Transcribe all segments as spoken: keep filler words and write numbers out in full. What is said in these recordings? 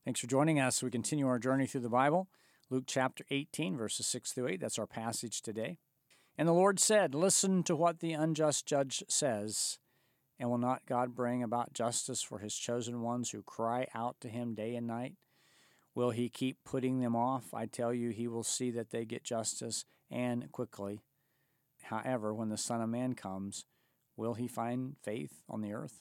Thanks for joining us. We continue our journey through the Bible. Luke chapter eighteen, verses six through eight. That's our passage today. And the Lord said, "Listen to what the unjust judge says. And will not God bring about justice for his chosen ones who cry out to him day and night? Will he keep putting them off? I tell you, he will see that they get justice, and quickly. However, when the Son of Man comes, will he find faith on the earth?"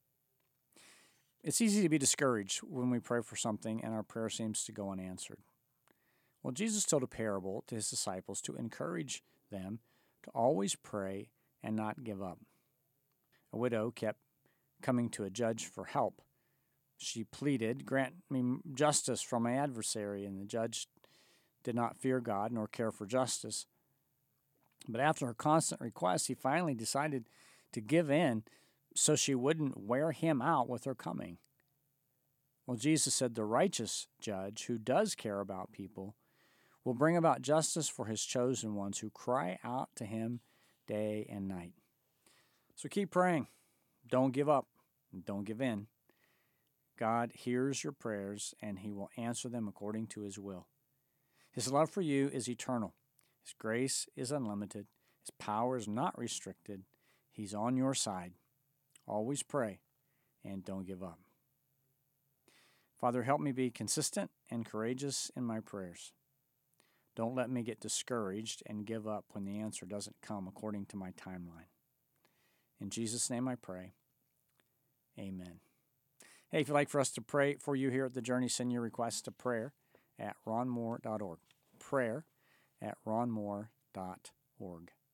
It's easy to be discouraged when we pray for something and our prayer seems to go unanswered. Well, Jesus told a parable to his disciples to encourage them to always pray and not give up. A widow kept coming to a judge for help. She pleaded, "Grant me justice from my adversary," and the judge did not fear God nor care for justice. But after her constant requests, he finally decided to give in so she wouldn't wear him out with her coming. Well, Jesus said the righteous judge, who does care about people, will bring about justice for his chosen ones who cry out to him day and night. So keep praying. Don't give up. Don't give in. God hears your prayers, and he will answer them according to his will. His love for you is eternal. His grace is unlimited. His power is not restricted. He's on your side. Always pray and don't give up. Father, help me be consistent and courageous in my prayers. Don't let me get discouraged and give up when the answer doesn't come according to my timeline. In Jesus' name I pray. Amen. Hey, if you'd like for us to pray for you here at The Journey, send your requests to prayer at ron moore dot org. Prayer at ron moore dot org.